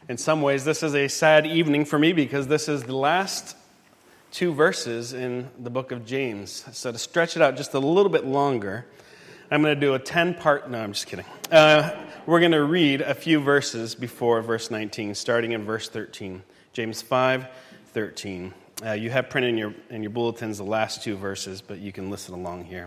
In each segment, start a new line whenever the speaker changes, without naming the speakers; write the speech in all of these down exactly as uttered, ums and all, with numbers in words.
In some ways, this is a sad evening for me because this is the last two verses in the book of James. So to stretch it out just a little bit longer, I'm going to do a ten-part, no, I'm just kidding. Uh, we're going to read a few verses before verse nineteen, starting in verse thirteen. James five thirteen. Uh, you have printed in your, in your bulletins the last two verses, but you can listen along here.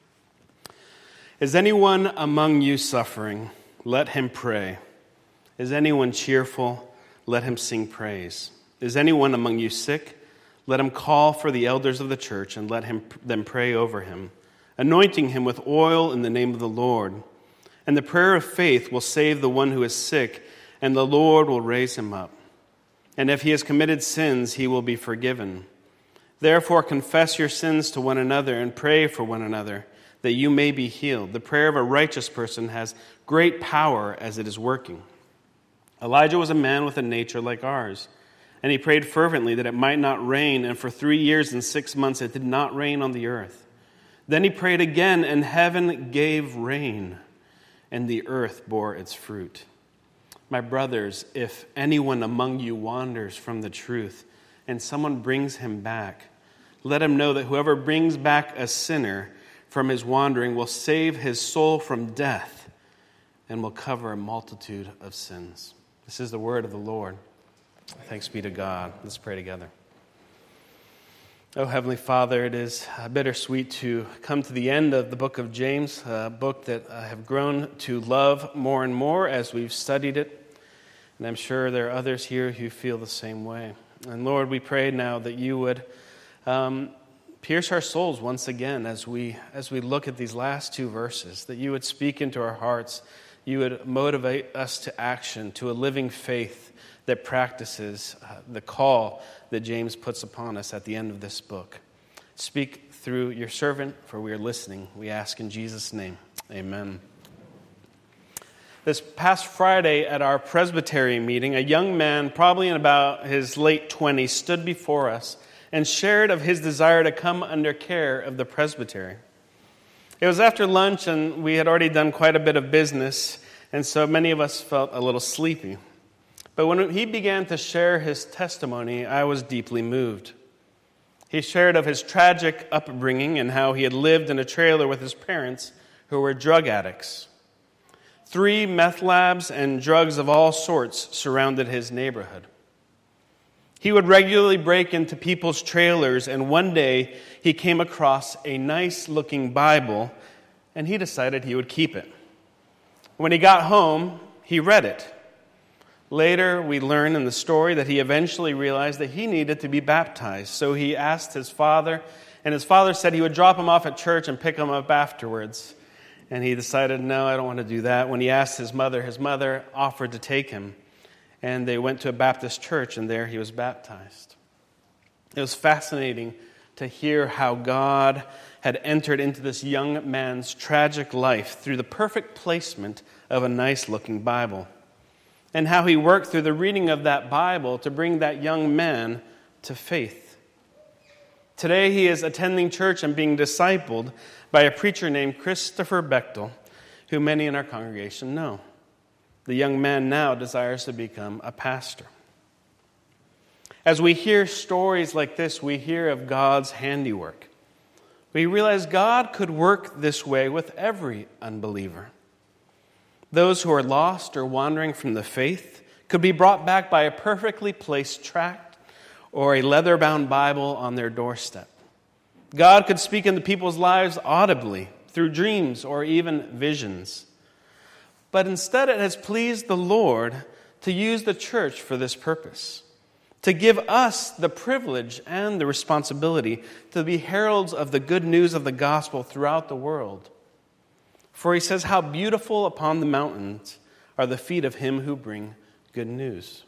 Is anyone among you suffering? Let him pray. Is anyone cheerful? Let him sing praise. Is anyone among you sick? Let him call for the elders of the church and let him them pray over him, anointing him with oil in the name of the Lord. And the prayer of faith will save the one who is sick, and the Lord will raise him up. And if he has committed sins, he will be forgiven. Therefore confess your sins to one another and pray for one another, that you may be healed. The prayer of a righteous person has great power as it is working. Elijah was a man with a nature like ours, and he prayed fervently that it might not rain, and for three years and six months it did not rain on the earth. Then he prayed again, and heaven gave rain, and the earth bore its fruit. My brothers, if anyone among you wanders from the truth, and someone brings him back, let him know that whoever brings back a sinner from his wandering will save his soul from death, and will cover a multitude of sins. This is the word of the Lord. Thanks be to God. Let's pray together. Oh, Heavenly Father, it is bittersweet to come to the end of the book of James, a book that I have grown to love more and more as we've studied it. And I'm sure there are others here who feel the same way. And Lord, we pray now that you would um, pierce our souls once again as we as we look at these last two verses, that you would speak into our hearts. You would motivate us to action, to a living faith that practices uh, the call that James puts upon us at the end of this book. Speak through your servant, for we are listening. We ask in Jesus' name. Amen. This past Friday at our presbytery meeting, a young man, probably in about his late twenties, stood before us and shared of his desire to come under care of the presbytery. It was after lunch, and we had already done quite a bit of business, and so many of us felt a little sleepy. But when he began to share his testimony, I was deeply moved. He shared of his tragic upbringing and how he had lived in a trailer with his parents who were drug addicts. Three meth labs and drugs of all sorts surrounded his neighborhood. He would regularly break into people's trailers, and one day he came across a nice-looking Bible, and he decided he would keep it. When he got home, he read it. Later, we learn in the story that he eventually realized that he needed to be baptized, so he asked his father, and his father said he would drop him off at church and pick him up afterwards. And he decided, no, I don't want to do that. When he asked his mother, his mother offered to take him. And they went to a Baptist church, and there he was baptized. It was fascinating to hear how God had entered into this young man's tragic life through the perfect placement of a nice-looking Bible, and how he worked through the reading of that Bible to bring that young man to faith. Today he is attending church and being discipled by a preacher named Christopher Bechtel, who many in our congregation know. The young man now desires to become a pastor. As we hear stories like this, we hear of God's handiwork. We realize God could work this way with every unbeliever. Those who are lost or wandering from the faith could be brought back by a perfectly placed tract or a leather-bound Bible on their doorstep. God could speak into people's lives audibly through dreams or even visions. But instead it has pleased the Lord to use the church for this purpose, to give us the privilege and the responsibility to be heralds of the good news of the gospel throughout the world. For he says, how beautiful upon the mountains are the feet of him who bring good news.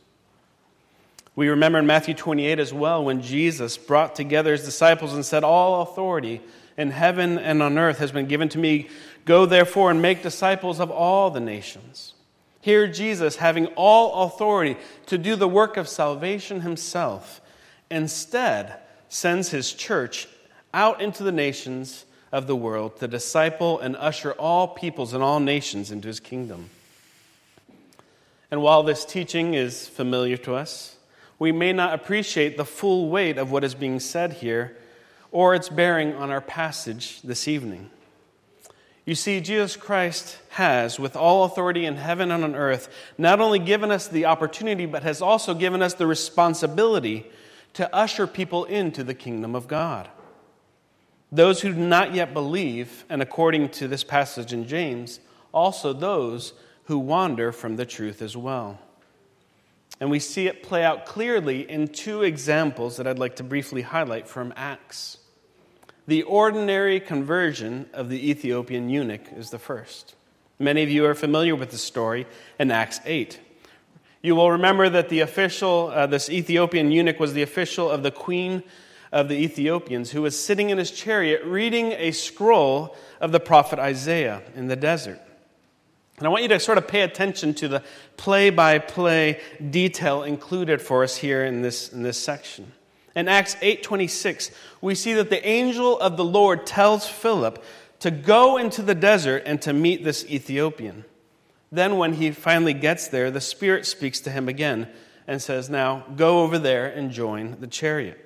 We remember in Matthew twenty-eight as well, when Jesus brought together his disciples and said, all authority in heaven and on earth has been given to me. Go therefore and make disciples of all the nations. Here Jesus, having all authority to do the work of salvation himself, instead sends his church out into the nations of the world to disciple and usher all peoples and all nations into his kingdom. And while this teaching is familiar to us, we may not appreciate the full weight of what is being said here or its bearing on our passage this evening. You see, Jesus Christ has, with all authority in heaven and on earth, not only given us the opportunity, but has also given us the responsibility to usher people into the kingdom of God. Those who do not yet believe, and according to this passage in James, also those who wander from the truth as well. And we see it play out clearly in two examples that I'd like to briefly highlight from Acts. The ordinary conversion of the Ethiopian eunuch is the first. Many of you are familiar with the story in Acts eight. You will remember that the official, uh, this Ethiopian eunuch was the official of the queen of the Ethiopians, who was sitting in his chariot reading a scroll of the prophet Isaiah in the desert. And I want you to sort of pay attention to the play-by-play detail included for us here in this, in this section. In Acts eight twenty-six, we see that the angel of the Lord tells Philip to go into the desert and to meet this Ethiopian. Then when he finally gets there, the Spirit speaks to him again and says, now go over there and join the chariot.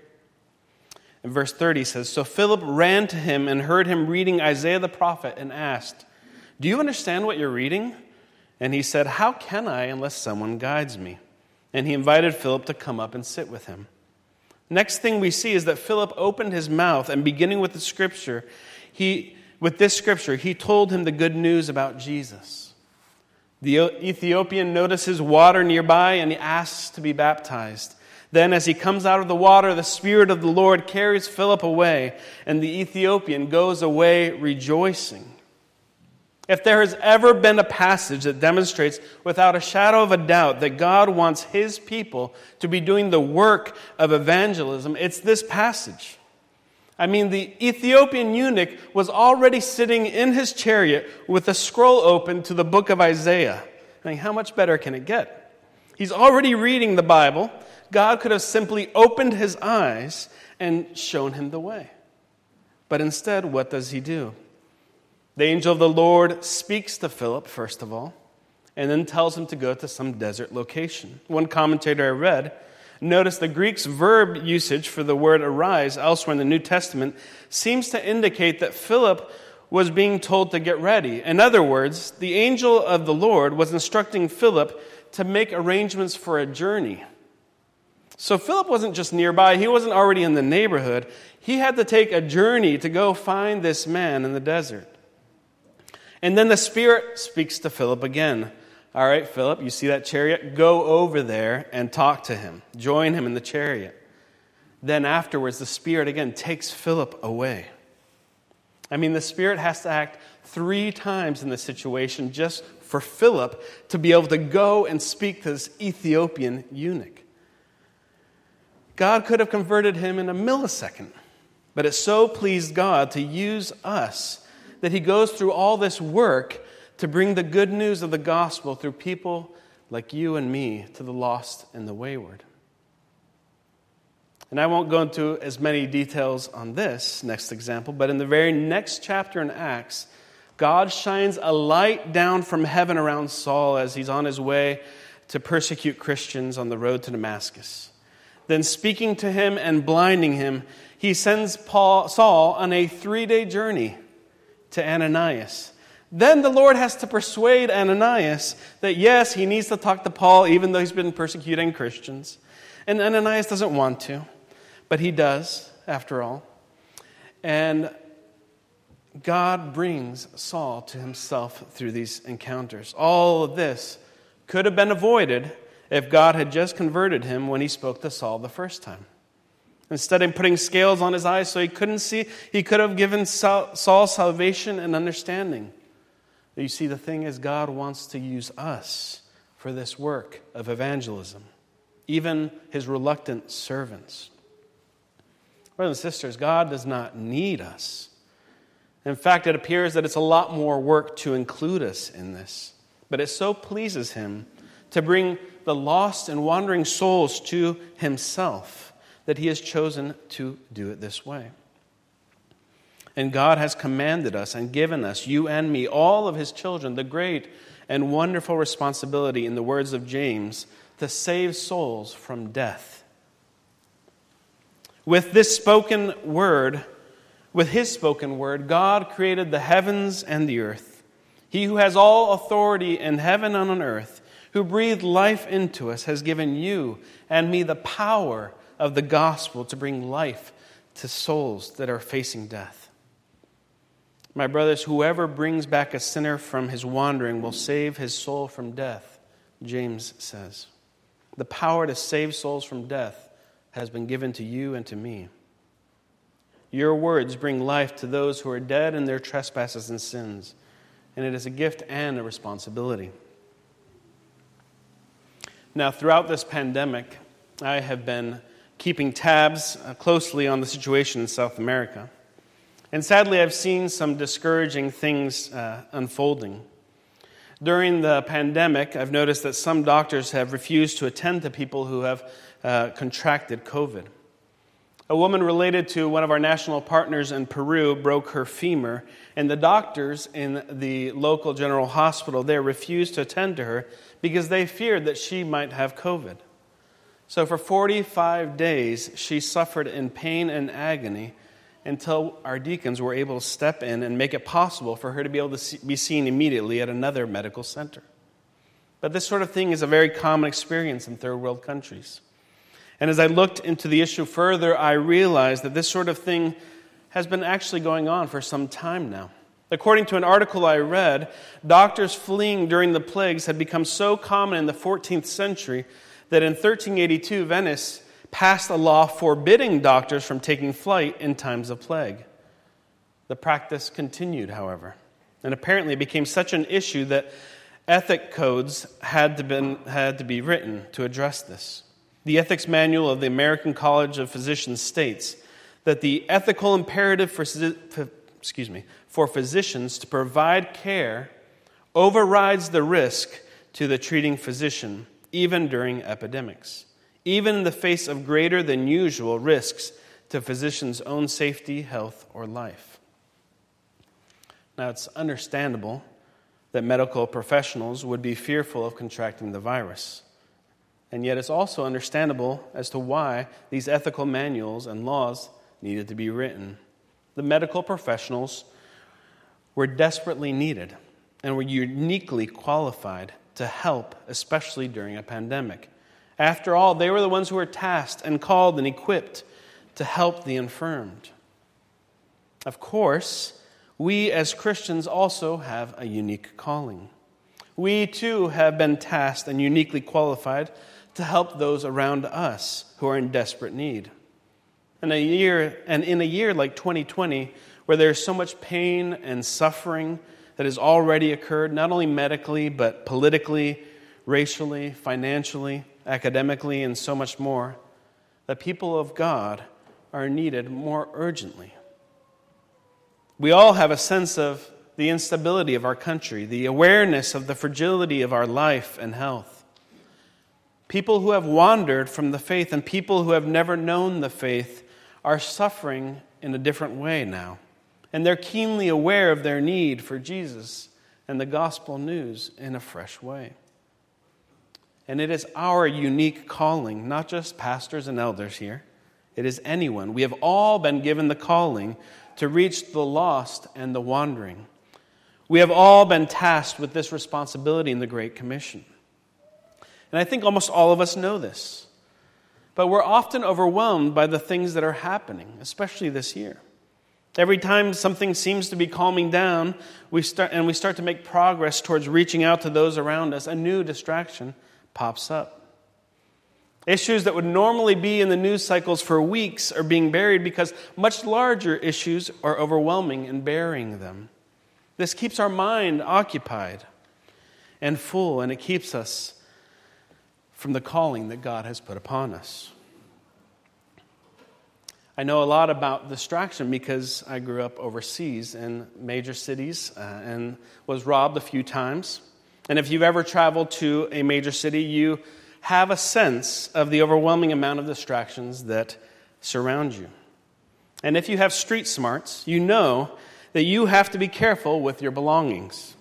In verse thirty says, so Philip ran to him and heard him reading Isaiah the prophet and asked, do you understand what you're reading? And he said, how can I unless someone guides me? And he invited Philip to come up and sit with him. Next thing we see is that Philip opened his mouth, and beginning with the scripture, he with this scripture, he told him the good news about Jesus. The Ethiopian notices water nearby, and he asks to be baptized. Then as he comes out of the water, the Spirit of the Lord carries Philip away, and the Ethiopian goes away rejoicing. If there has ever been a passage that demonstrates without a shadow of a doubt that God wants His people to be doing the work of evangelism, it's this passage. I mean, the Ethiopian eunuch was already sitting in his chariot with a scroll open to the book of Isaiah. I mean, how much better can it get? He's already reading the Bible. God could have simply opened his eyes and shown him the way. But instead, what does he do? The angel of the Lord speaks to Philip, first of all, and then tells him to go to some desert location. One commentator I read noticed the Greek's verb usage for the word arise elsewhere in the New Testament seems to indicate that Philip was being told to get ready. In other words, the angel of the Lord was instructing Philip to make arrangements for a journey. So Philip wasn't just nearby. He wasn't already in the neighborhood. He had to take a journey to go find this man in the desert. And then the Spirit speaks to Philip again. All right, Philip, you see that chariot? Go over there and talk to him. Join him in the chariot. Then afterwards, the Spirit again takes Philip away. I mean, the Spirit has to act three times in this situation just for Philip to be able to go and speak to this Ethiopian eunuch. God could have converted him in a millisecond, but it so pleased God to use us that he goes through all this work to bring the good news of the gospel through people like you and me to the lost and the wayward. And I won't go into as many details on this next example, but in the very next chapter in Acts, God shines a light down from heaven around Saul as he's on his way to persecute Christians on the road to Damascus. Then speaking to him and blinding him, he sends Paul, Saul on a three-day journey to Ananias. Then the Lord has to persuade Ananias that yes, he needs to talk to Paul even though he's been persecuting Christians. And Ananias doesn't want to, but he does, after all. And God brings Saul to himself through these encounters. All of this could have been avoided if God had just converted him when he spoke to Saul the first time. Instead of putting scales on his eyes so he couldn't see, he could have given Saul salvation and understanding. But you see, the thing is, God wants to use us for this work of evangelism, even his reluctant servants. Brothers and sisters, God does not need us. In fact, it appears that it's a lot more work to include us in this. But it so pleases him to bring the lost and wandering souls to himself that he has chosen to do it this way. And God has commanded us and given us, you and me, all of his children, the great and wonderful responsibility, in the words of James, to save souls from death. With this spoken word, with his spoken word, God created the heavens and the earth. He who has all authority in heaven and on earth, who breathed life into us, has given you and me the power of the gospel to bring life to souls that are facing death. My brothers, whoever brings back a sinner from his wandering will save his soul from death, James says. The power to save souls from death has been given to you and to me. Your words bring life to those who are dead in their trespasses and sins, and it is a gift and a responsibility. Now, throughout this pandemic, I have been keeping tabs closely on the situation in South America. And sadly, I've seen some discouraging things uh, unfolding. During the pandemic, I've noticed that some doctors have refused to attend to people who have uh, contracted COVID. A woman related to one of our national partners in Peru broke her femur, and the doctors in the local general hospital there refused to attend to her because they feared that she might have COVID. So for forty-five days, she suffered in pain and agony until our deacons were able to step in and make it possible for her to be able to see, be seen immediately at another medical center. But this sort of thing is a very common experience in third world countries. And as I looked into the issue further, I realized that this sort of thing has been actually going on for some time now. According to an article I read, doctors fleeing during the plagues had become so common in the fourteenth century that in thirteen eighty-two, Venice passed a law forbidding doctors from taking flight in times of plague. The practice continued, however, and apparently it became such an issue that ethic codes had to, been, had to be written to address this. The Ethics Manual of the American College of Physicians states that the ethical imperative for, for, excuse me, for physicians to provide care overrides the risk to the treating physician, even during epidemics, even in the face of greater than usual risks to physicians' own safety, health, or life. Now, it's understandable that medical professionals would be fearful of contracting the virus. And yet it's also understandable as to why these ethical manuals and laws needed to be written. The medical professionals were desperately needed and were uniquely qualified to help, especially during a pandemic. After all, they were the ones who were tasked and called and equipped to help the infirmed. Of course, we as Christians also have a unique calling. We too have been tasked and uniquely qualified to help those around us who are in desperate need. In a year, and in a year like twenty twenty, where there's so much pain and suffering that has already occurred, not only medically, but politically, racially, financially, academically, and so much more, the people of God are needed more urgently. We all have a sense of the instability of our country, the awareness of the fragility of our life and health. People who have wandered from the faith and people who have never known the faith are suffering in a different way now. And they're keenly aware of their need for Jesus and the gospel news in a fresh way. And it is our unique calling, not just pastors and elders here. It is anyone. We have all been given the calling to reach the lost and the wandering. We have all been tasked with this responsibility in the Great Commission. And I think almost all of us know this. But we're often overwhelmed by the things that are happening, especially this year. Every time something seems to be calming down, we start and we start to make progress towards reaching out to those around us, a new distraction pops up. Issues that would normally be in the news cycles for weeks are being buried because much larger issues are overwhelming and burying them. This keeps our mind occupied and full, and it keeps us from the calling that God has put upon us. I know a lot about distraction because I grew up overseas in major cities uh, and was robbed a few times. And if you've ever traveled to a major city, you have a sense of the overwhelming amount of distractions that surround you. And if you have street smarts, you know that you have to be careful with your belongings.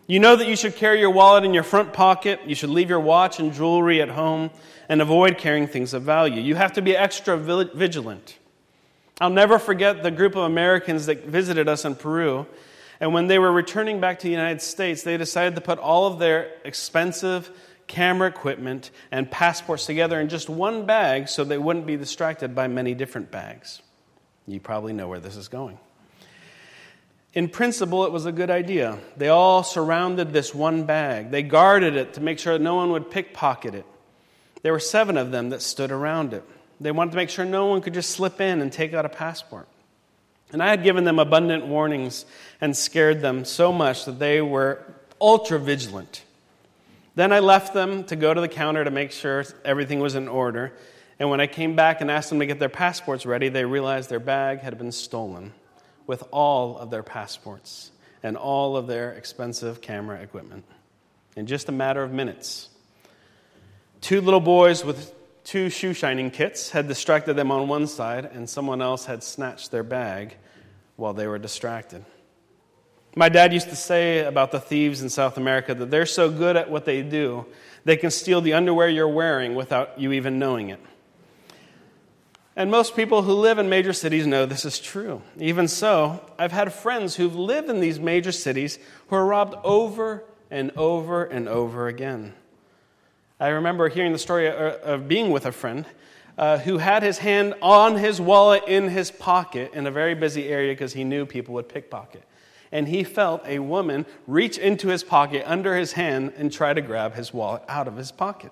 You know that you should carry your wallet in your front pocket. You should leave your watch and jewelry at home and avoid carrying things of value. You have to be extra vigilant. I'll never forget the group of Americans that visited us in Peru. And when they were returning back to the United States, they decided to put all of their expensive camera equipment and passports together in just one bag so they wouldn't be distracted by many different bags. You probably know where this is going. In principle, it was a good idea. They all surrounded this one bag. They guarded it to make sure no one would pickpocket it. There were seven of them that stood around it. They wanted to make sure no one could just slip in and take out a passport. And I had given them abundant warnings and scared them so much that they were ultra vigilant. Then I left them to go to the counter to make sure everything was in order. And when I came back and asked them to get their passports ready, they realized their bag had been stolen with all of their passports and all of their expensive camera equipment in just a matter of minutes. Two little boys with two shoe shining kits had distracted them on one side, and someone else had snatched their bag while they were distracted. My dad used to say about the thieves in South America that they're so good at what they do, they can steal the underwear you're wearing without you even knowing it. And most people who live in major cities know this is true. Even so, I've had friends who've lived in these major cities who are robbed over and over and over again. I remember hearing the story of being with a friend uh, who had his hand on his wallet in his pocket in a very busy area because he knew people would pickpocket. And he felt a woman reach into his pocket under his hand and try to grab his wallet out of his pocket.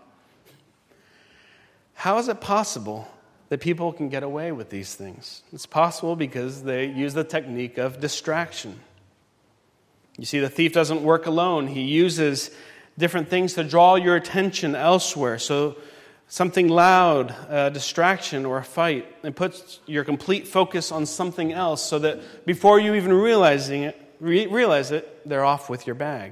How is it possible that people can get away with these things? It's possible because they use the technique of distraction. You see, the thief doesn't work alone. He uses different things to draw your attention elsewhere. So something loud, a distraction or a fight, and puts your complete focus on something else so that before you even realizing it, re- realize it, they're off with your bag.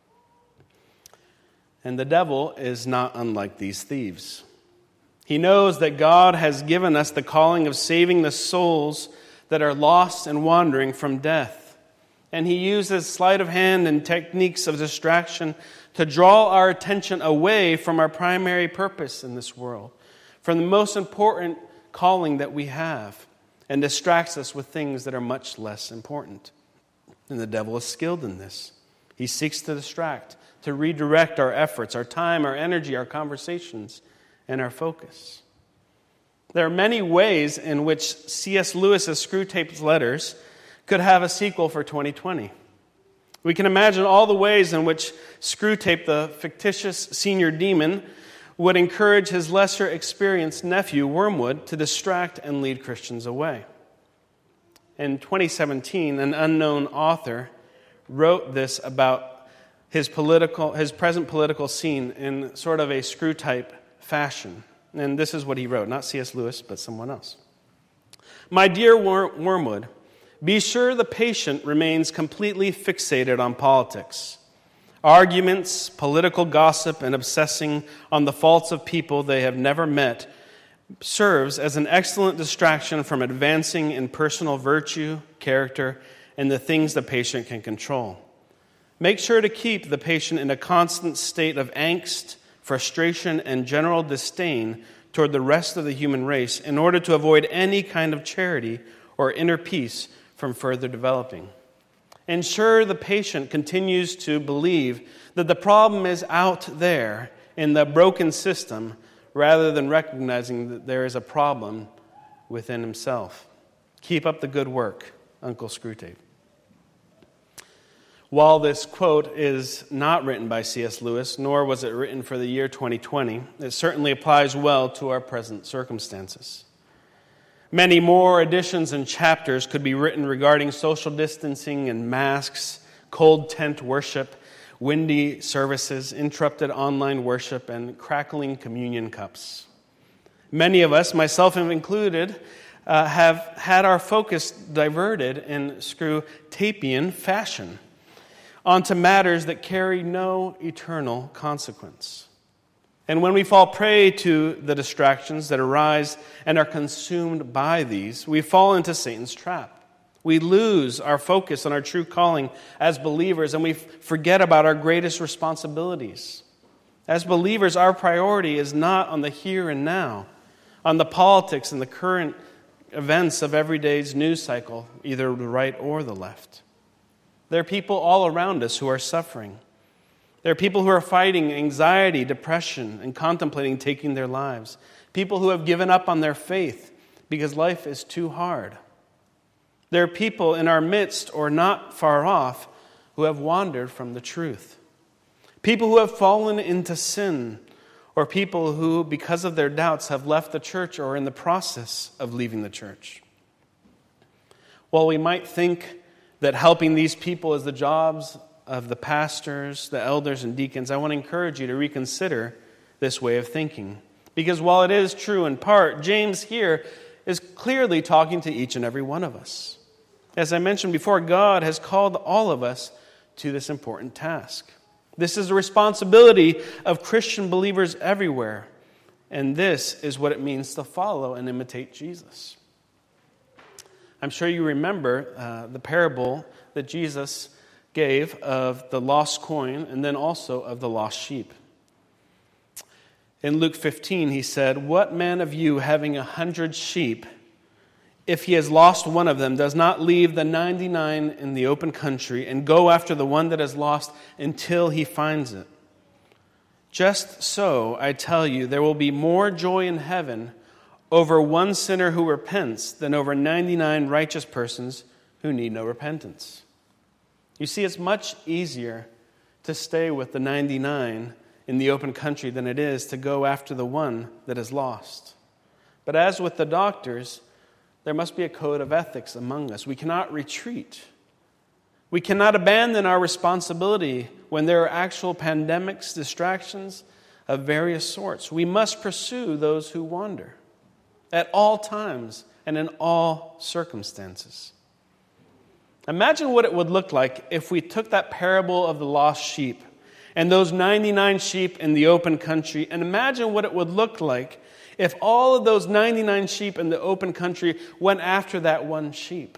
And the devil is not unlike these thieves. He knows that God has given us the calling of saving the souls that are lost and wandering from death. And he uses sleight of hand and techniques of distraction to draw our attention away from our primary purpose in this world, from the most important calling that we have, and distracts us with things that are much less important. And the devil is skilled in this. He seeks to distract, to redirect our efforts, our time, our energy, our conversations, and our focus. There are many ways in which C S Lewis's Screwtape Letters could have a sequel for twenty twenty. We can imagine all the ways in which Screwtape, the fictitious senior demon, would encourage his lesser experienced nephew, Wormwood, to distract and lead Christians away. In twenty seventeen, an unknown author wrote this about his political, his present political scene in sort of a Screwtape fashion. And this is what he wrote, not C S Lewis, but someone else. My dear Wor- Wormwood, be sure the patient remains completely fixated on politics. Arguments, political gossip, and obsessing on the faults of people they have never met serves as an excellent distraction from advancing in personal virtue, character, and the things the patient can control. Make sure to keep the patient in a constant state of angst, frustration, and general disdain toward the rest of the human race in order to avoid any kind of charity or inner peace from further developing. Ensure the patient continues to believe that the problem is out there in the broken system rather than recognizing that there is a problem within himself. Keep up the good work, Uncle Screwtape. While this quote is not written by C S Lewis, nor was it written for the year twenty twenty, it certainly applies well to our present circumstances. Many more editions and chapters could be written regarding social distancing and masks, cold tent worship, windy services, interrupted online worship, and crackling communion cups. Many of us, myself included, uh, have had our focus diverted in Screwtapian fashion onto matters that carry no eternal consequence. And when we fall prey to the distractions that arise and are consumed by these, we fall into Satan's trap. We lose our focus on our true calling as believers, and we forget about our greatest responsibilities. As believers, our priority is not on the here and now, on the politics and the current events of every day's news cycle, either the right or the left. There are people all around us who are suffering. There are people who are fighting anxiety, depression, and contemplating taking their lives. People who have given up on their faith because life is too hard. There are people in our midst or not far off who have wandered from the truth. People who have fallen into sin, or people who, because of their doubts, have left the church or are in the process of leaving the church. While we might think that helping these people is the jobs of the pastors, the elders, and deacons, I want to encourage you to reconsider this way of thinking. Because while it is true in part, James here is clearly talking to each and every one of us. As I mentioned before, God has called all of us to this important task. This is the responsibility of Christian believers everywhere. And this is what it means to follow and imitate Jesus. I'm sure you remember uh, the parable that Jesus gave of the lost coin and then also of the lost sheep. In Luke fifteen, he said, "What man of you, having a hundred sheep, if he has lost one of them, does not leave the ninety-nine in the open country and go after the one that is lost until he finds it? Just so, I tell you, there will be more joy in heaven over one sinner who repents than over ninety-nine righteous persons who need no repentance." You see, it's much easier to stay with the ninety-nine in the open country than it is to go after the one that is lost. But as with the doctors, there must be a code of ethics among us. We cannot retreat. We cannot abandon our responsibility when there are actual pandemics, distractions of various sorts. We must pursue those who wander at all times and in all circumstances. Imagine what it would look like if we took that parable of the lost sheep and those ninety-nine sheep in the open country, and imagine what it would look like if all of those ninety-nine sheep in the open country went after that one sheep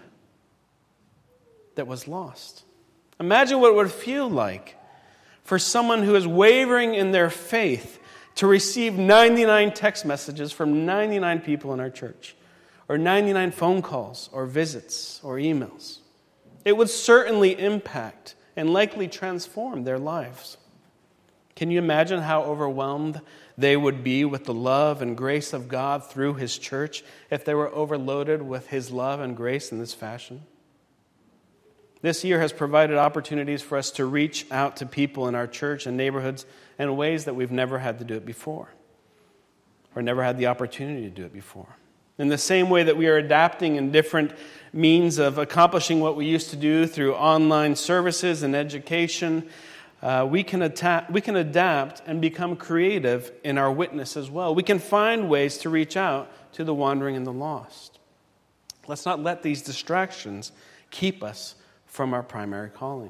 that was lost. Imagine what it would feel like for someone who is wavering in their faith to receive ninety-nine text messages from ninety-nine people in our church, or ninety-nine phone calls, or visits, or emails. It would certainly impact and likely transform their lives. Can you imagine how overwhelmed they would be with the love and grace of God through His church if they were overloaded with His love and grace in this fashion? This year has provided opportunities for us to reach out to people in our church and neighborhoods in ways that we've never had to do it before, or never had the opportunity to do it before. In the same way that we are adapting in different means of accomplishing what we used to do through online services and education, uh, we can atta- we can adapt and become creative in our witness as well. We can find ways to reach out to the wandering and the lost. Let's not let these distractions keep us from our primary calling.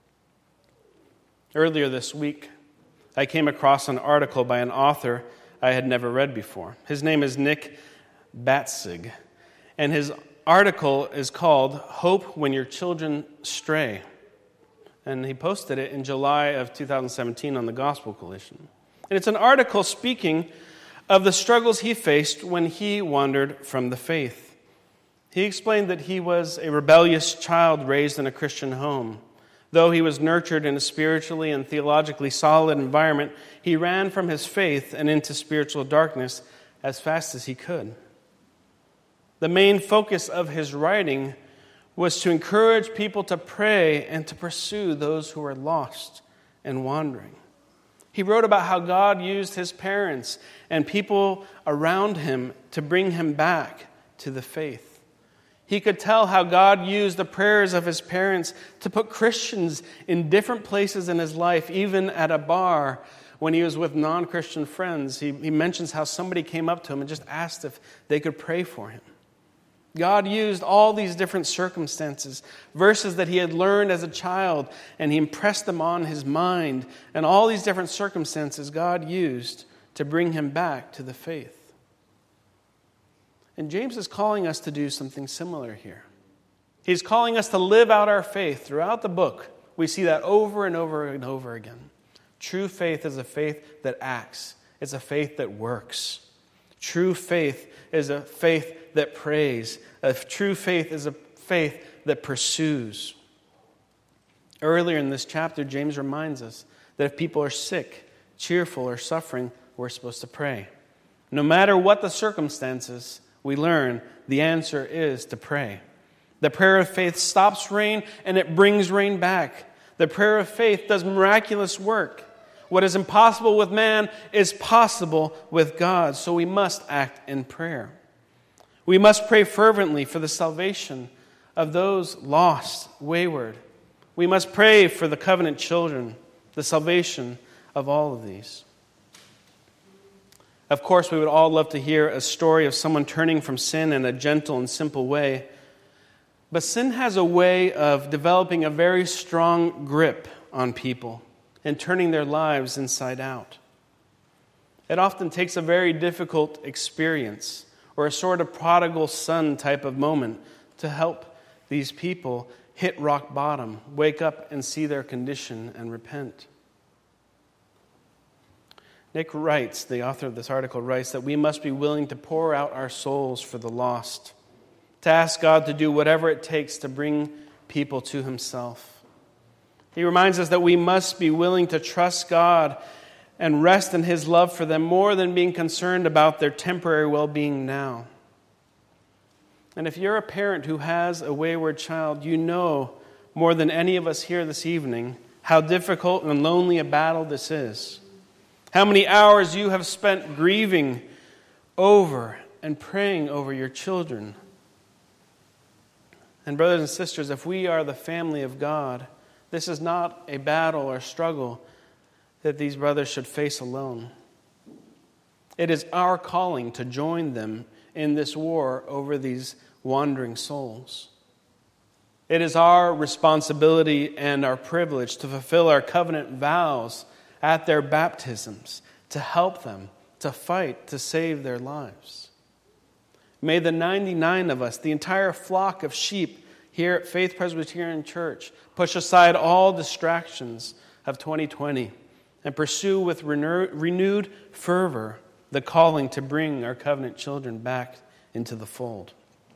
Earlier this week, I came across an article by an author I had never read before. His name is Nick Batzig, and his article is called "Hope When Your Children Stray." And he posted it in July of two thousand seventeen on the Gospel Coalition. And it's an article speaking of the struggles he faced when he wandered from the faith. He explained that he was a rebellious child raised in a Christian home. Though he was nurtured in a spiritually and theologically solid environment, he ran from his faith and into spiritual darkness as fast as he could. The main focus of his writing was to encourage people to pray and to pursue those who are lost and wandering. He wrote about how God used his parents and people around him to bring him back to the faith. He could tell how God used the prayers of his parents to put Christians in different places in his life, even at a bar when he was with non-Christian friends. He, he mentions how somebody came up to him and just asked if they could pray for him. God used all these different circumstances, verses that he had learned as a child, and he impressed them on his mind. And all these different circumstances God used to bring him back to the faith. And James is calling us to do something similar here. He's calling us to live out our faith. Throughout the book, we see that over and over and over again. True faith is a faith that acts. It's a faith that works. True faith is a faith that prays. A true faith is a faith that pursues. Earlier in this chapter, James reminds us that if people are sick, cheerful, or suffering, we're supposed to pray. No matter what the circumstances, we learn the answer is to pray. The prayer of faith stops rain and it brings rain back. The prayer of faith does miraculous work. What is impossible with man is possible with God, so we must act in prayer. We must pray fervently for the salvation of those lost, wayward. We must pray for the covenant children, the salvation of all of these. Of course, we would all love to hear a story of someone turning from sin in a gentle and simple way. But sin has a way of developing a very strong grip on people and turning their lives inside out. It often takes a very difficult experience or a sort of prodigal son type of moment to help these people hit rock bottom, wake up and see their condition and repent. Nick writes, the author of this article writes, that we must be willing to pour out our souls for the lost, to ask God to do whatever it takes to bring people to Himself. He reminds us that we must be willing to trust God and rest in His love for them more than being concerned about their temporary well-being now. And if you're a parent who has a wayward child, you know more than any of us here this evening how difficult and lonely a battle this is. How many hours you have spent grieving over and praying over your children. And brothers and sisters, if we are the family of God, this is not a battle or struggle that these brothers should face alone. It is our calling to join them in this war over these wandering souls. It is our responsibility and our privilege to fulfill our covenant vows at their baptisms, to help them, to fight, to save their lives. May the ninety-nine of us, the entire flock of sheep here at Faith Presbyterian Church, push aside all distractions of twenty twenty and pursue with renewed fervor the calling to bring our covenant children back into the fold.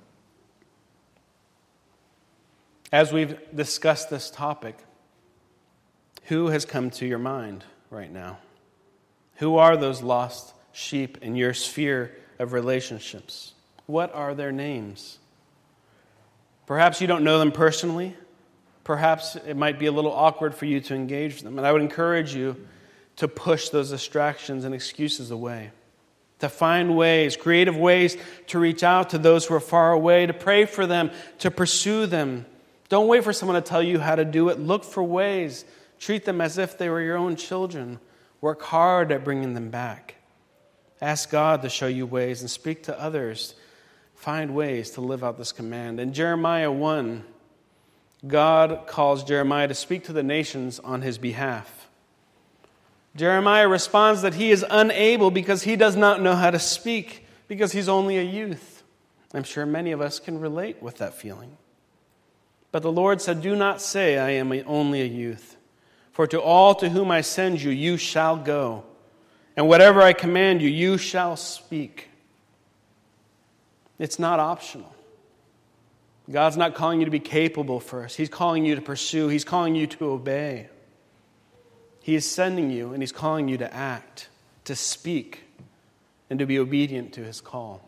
As we've discussed this topic, who has come to your mind right now? Who are those lost sheep in your sphere of relationships? What are their names? Perhaps you don't know them personally. Perhaps it might be a little awkward for you to engage them. And I would encourage you to push those distractions and excuses away. To find ways, creative ways to reach out to those who are far away, to pray for them, to pursue them. Don't wait for someone to tell you how to do it. Look for ways. Treat them as if they were your own children. Work hard at bringing them back. Ask God to show you ways and speak to others. Find ways to live out this command. In Jeremiah one, God calls Jeremiah to speak to the nations on his behalf. Jeremiah responds that he is unable because he does not know how to speak, because he's only a youth. I'm sure many of us can relate with that feeling. But the Lord said, "Do not say, I am only a youth. For to all to whom I send you, you shall go. And whatever I command you, you shall speak." It's not optional. God's not calling you to be capable first. He's calling you to pursue. He's calling you to obey. He is sending you and He's calling you to act, to speak, and to be obedient to His call.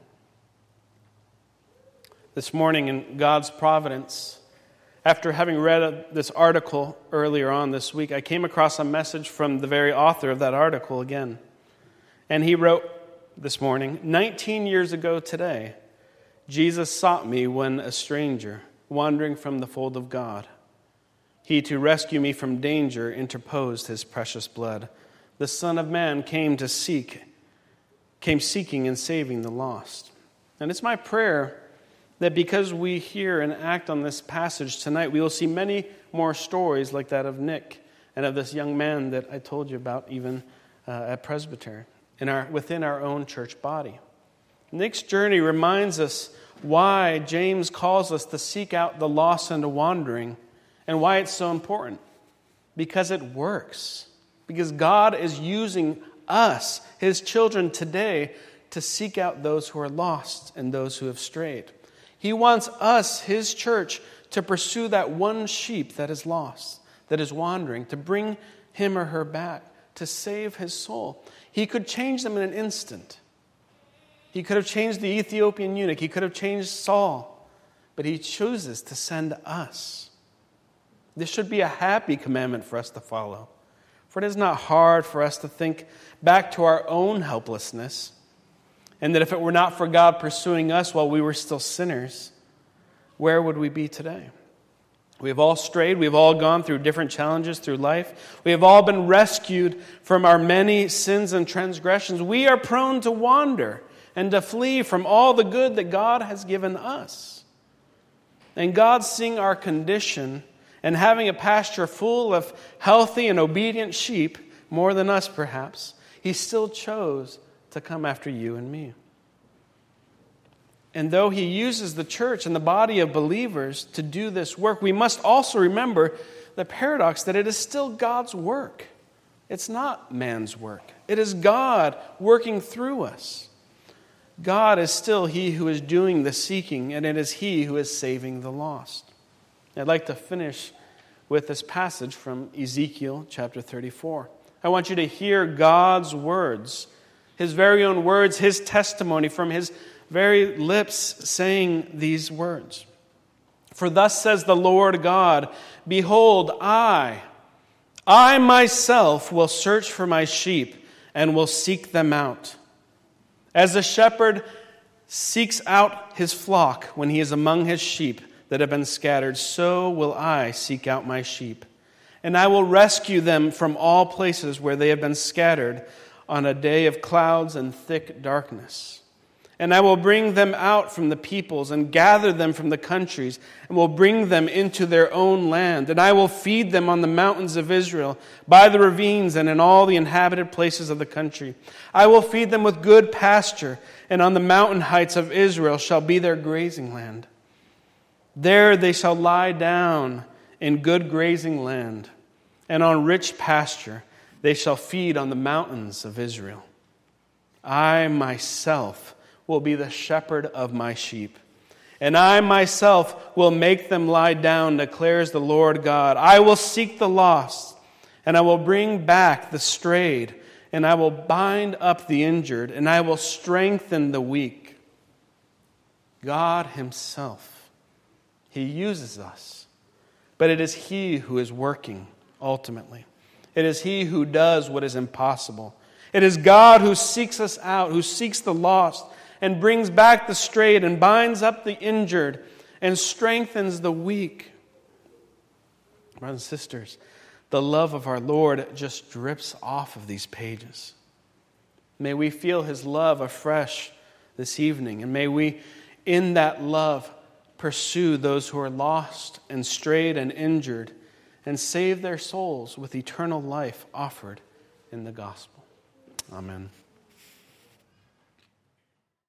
This morning in God's providence, after having read this article earlier on this week, I came across a message from the very author of that article again. And he wrote this morning, nineteen years ago today, Jesus sought me when a stranger, wandering from the fold of God. He, to rescue me from danger, interposed His precious blood. The Son of Man came to seek, came seeking and saving the lost. And it's my prayer that because we hear and act on this passage tonight, we will see many more stories like that of Nick and of this young man that I told you about even uh, at Presbytery, in our, within our own church body. Nick's journey reminds us why James calls us to seek out the lost and the wandering, and why it's so important. Because it works. Because God is using us, His children today, to seek out those who are lost and those who have strayed. He wants us, His church, to pursue that one sheep that is lost, that is wandering, to bring him or her back, to save his soul. He could change them in an instant. He could have changed the Ethiopian eunuch. He could have changed Saul. But He chooses to send us. This should be a happy commandment for us to follow. For it is not hard for us to think back to our own helplessness, and that if it were not for God pursuing us while we were still sinners, where would we be today? We have all strayed. We have all gone through different challenges through life. We have all been rescued from our many sins and transgressions. We are prone to wander and to flee from all the good that God has given us. And God, seeing our condition and having a pasture full of healthy and obedient sheep, more than us perhaps, He still chose to come after you and me. And though He uses the church and the body of believers to do this work, we must also remember the paradox that it is still God's work. It's not man's work. It is God working through us. God is still He who is doing the seeking, and it is He who is saving the lost. I'd like to finish with this passage from Ezekiel chapter thirty-four. I want you to hear God's words, His very own words, His testimony from His very lips saying these words. For thus says the Lord God, behold, I, I myself will search for my sheep and will seek them out. As a shepherd seeks out his flock when he is among his sheep that have been scattered, so will I seek out my sheep. And I will rescue them from all places where they have been scattered on a day of clouds and thick darkness. And I will bring them out from the peoples and gather them from the countries and will bring them into their own land. And I will feed them on the mountains of Israel, by the ravines and in all the inhabited places of the country. I will feed them with good pasture, and on the mountain heights of Israel shall be their grazing land. There they shall lie down in good grazing land, and on rich pasture they shall feed on the mountains of Israel. I myself will be the shepherd of my sheep, and I myself will make them lie down, declares the Lord God. I will seek the lost, and I will bring back the strayed, and I will bind up the injured, and I will strengthen the weak. God Himself, He uses us, but it is He who is working ultimately. It is He who does what is impossible. It is God who seeks us out, who seeks the lost, and brings back the strayed, and binds up the injured, and strengthens the weak. Brothers and sisters, the love of our Lord just drips off of these pages. May we feel His love afresh this evening, and may we, in that love, pursue those who are lost and strayed and injured, and save their souls with eternal life offered in the gospel. Amen.